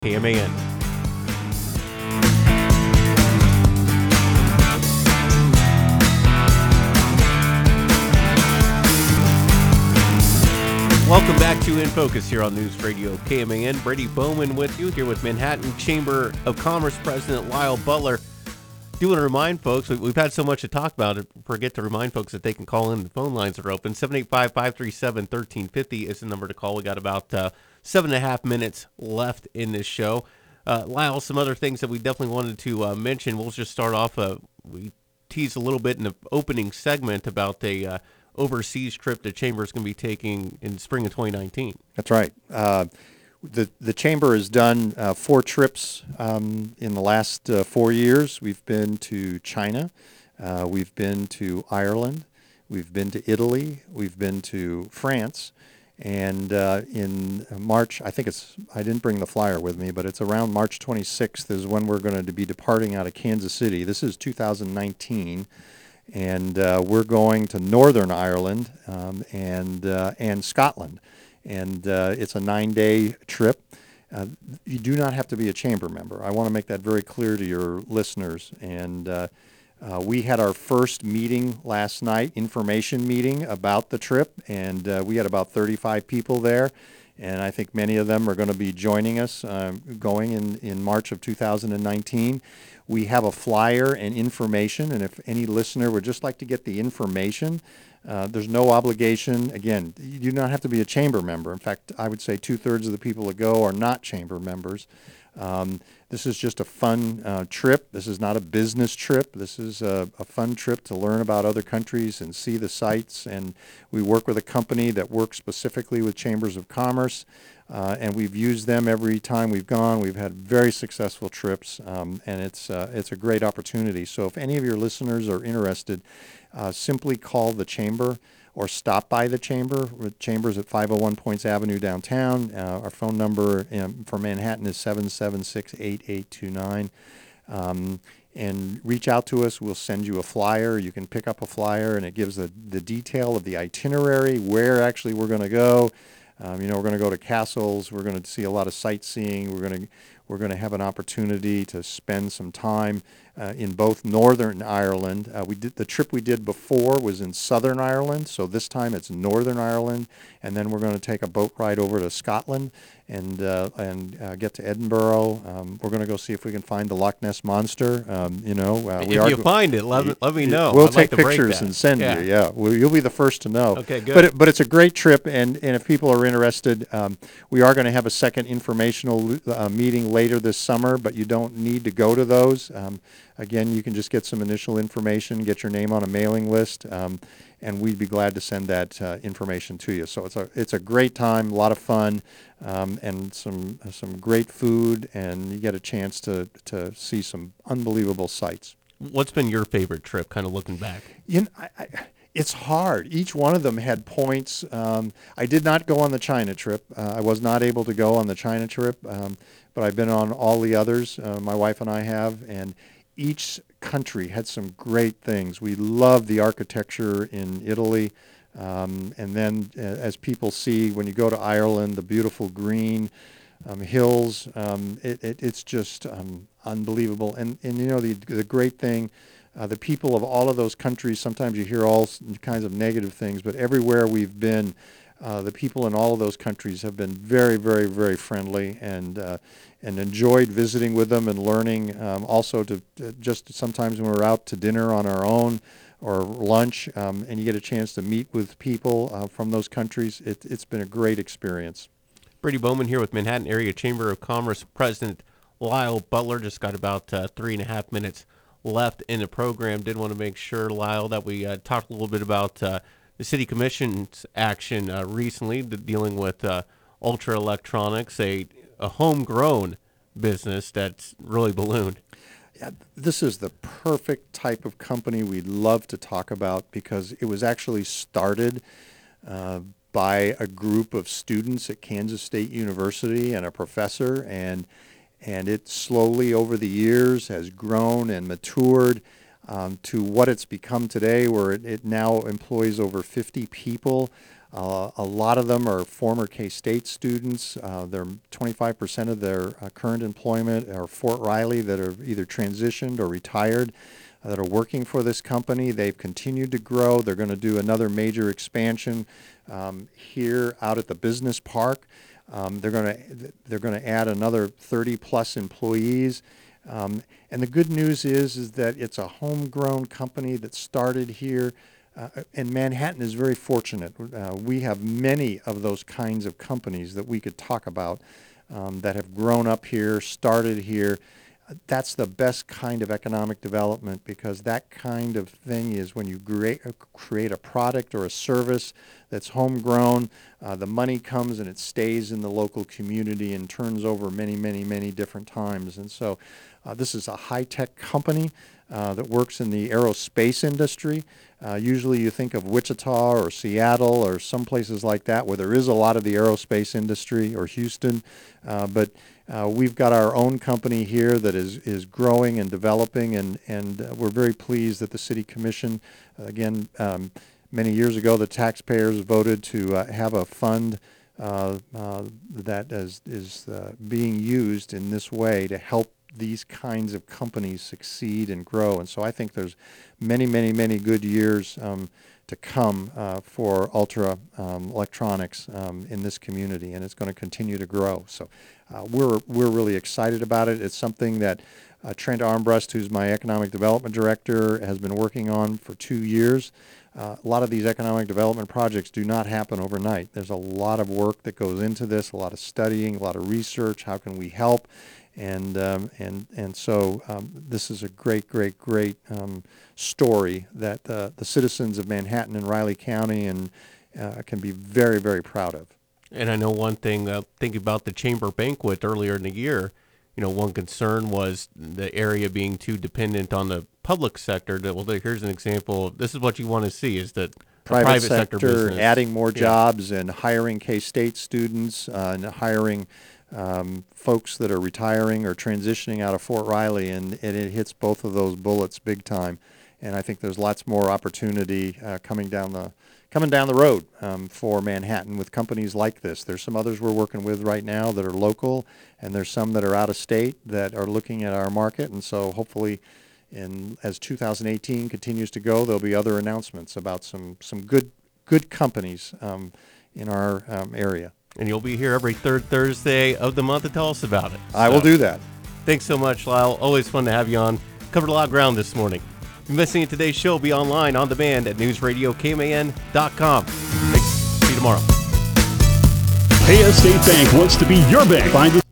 KMAN. Welcome back to In Focus here on News Radio KMAN. Brady Bowman with you here with Manhattan Chamber of Commerce President Lyle Butler. Do want to remind folks, we've had so much to talk about, forget to remind folks that they can call in. The phone lines are open. 785-537-1350 is the number to call. We got about 7.5 minutes left in this show. Lyle, some other things that we definitely wanted to mention. We'll just start off. We teased a little bit in the opening segment about a overseas trip the Chamber is going to be taking in spring of 2019. That's right. The Chamber has done 4 trips in the last 4 years. We've been to China. We've been to Ireland. We've been to Italy. We've been to France. And in March, I didn't bring the flyer with me, but it's around March 26th is when we're going to be departing out of Kansas City. This is 2019. And we're going to Northern Ireland and Scotland. And it's a 9-day trip. You do not have to be a Chamber member. I want to make that very clear to your listeners. And we had our first meeting last night, information meeting about the trip, and we had about 35 people there. And I think many of them are going to be joining us going in March of 2019. We have a flyer and information, and if any listener would just like to get the information, there's no obligation. Again, you do not have to be a Chamber member. In fact, I would say 2/3 of the people that go are not Chamber members. This is just a fun trip. This is not a business trip. This is a fun trip to learn about other countries and see the sights. And we work with a company that works specifically with Chambers of Commerce, and we've used them every time we've gone. We've had very successful trips, and it's a great opportunity. So if any of your listeners are interested, simply call the Chamber or stop by the Chamber. Chamber's at 501 Points Avenue downtown. Our phone number for Manhattan is 776-8829. And reach out to us. We'll send you a flyer. You can pick up a flyer, and it gives the detail of the itinerary, where actually we're going to go. We're going to go to castles. We're going to see a lot of sightseeing. We're going to have an opportunity to spend some time in both Northern Ireland. The trip we did before was in Southern Ireland, so this time it's Northern Ireland, and then we're going to take a boat ride over to Scotland and get to Edinburgh. We're going to go see if we can find the Loch Ness Monster. If you find it, let me know. We'll I'd take like to pictures and send you. Yeah, you'll be the first to know. Okay, good. But it's a great trip, and if people are interested, we are going to have a second informational meeting later this summer, but you don't need to go to those. Again, you can just get some initial information, get your name on a mailing list, and we'd be glad to send that information to you. So it's a great time, a lot of fun, and some great food, and you get a chance to see some unbelievable sights. What's been your favorite trip, kind of looking back? It's hard. Each one of them had points. I did not go on the China trip. I was not able to go on the China trip, but I've been on all the others. My wife and I have, and each country had some great things. We love the architecture in Italy, and then as people see when you go to Ireland, the beautiful green hills. It's just unbelievable. And the great thing. The people of all of those countries, sometimes you hear all kinds of negative things, but everywhere we've been, the people in all of those countries have been very, very, very friendly and enjoyed visiting with them and learning. Also, to just sometimes when we're out to dinner on our own or lunch, and you get a chance to meet with people from those countries, it's been a great experience. Brady Bowman here with Manhattan Area Chamber of Commerce President Lyle Butler. Just got about 3.5 minutes left in the program. Did want to make sure, Lyle, that we talked a little bit about the City Commission's action recently dealing with Ultra Electronics, a homegrown business that's really ballooned. Yeah, this is the perfect type of company we'd love to talk about because it was actually started by a group of students at Kansas State University and a professor, and it slowly over the years has grown and matured to what it's become today, where it now employs over 50 people. A lot of them are former K-State students. They're 25% of their current employment are Fort Riley that are either transitioned or retired that are working for this company. They've continued to grow. They're going to do another major expansion here out at the business park. They're going to add another 30 plus employees. And the good news is that it's a homegrown company that started here. And Manhattan is very fortunate. We have many of those kinds of companies that we could talk about that have grown up here, started here. That's the best kind of economic development, because that kind of thing is when you create a product or a service that's homegrown, the money comes and it stays in the local community and turns over many, many, many different times. And so this is a high-tech company that works in the aerospace industry. Usually you think of Wichita or Seattle or some places like that where there is a lot of the aerospace industry, or Houston, but we've got our own company here that is growing and developing, and we're very pleased that the City Commission, again, many years ago, the taxpayers voted to have a fund that is being used in this way to help these kinds of companies succeed and grow. And so I think there's many, many, many good years to come for Ultra Electronics in this community, and it's going to continue to grow. So we're really excited about it. It's something that Trent Armbrust, who's my economic development director, has been working on for 2 years. A lot of these economic development projects do not happen overnight. There's a lot of work that goes into this, a lot of studying, a lot of research. How can we help? And so this is a great story that the citizens of Manhattan and Riley County and can be very, very proud of. And I know one thing, thinking about the chamber banquet earlier in the year, one concern was the area being too dependent on the public sector. Well, here's an example. This is what you want to see, is that private sector business adding more jobs and hiring K-State students and hiring folks that are retiring or transitioning out of Fort Riley, and it hits both of those bullets big time. And I think there's lots more opportunity coming down the road for Manhattan with companies like this. There's some others we're working with right now that are local, and there's some that are out of state that are looking at our market. And so hopefully, as 2018 continues to go, there'll be other announcements about some good companies in our area. And you'll be here every third Thursday of the month to tell us about it. I will do that. Thanks so much, Lyle. Always fun to have you on. Covered a lot of ground this morning. If you're missing today's show, be online on demand at newsradiokman.com. Thanks. See you tomorrow. Paya State Bank wants to be your bank. Find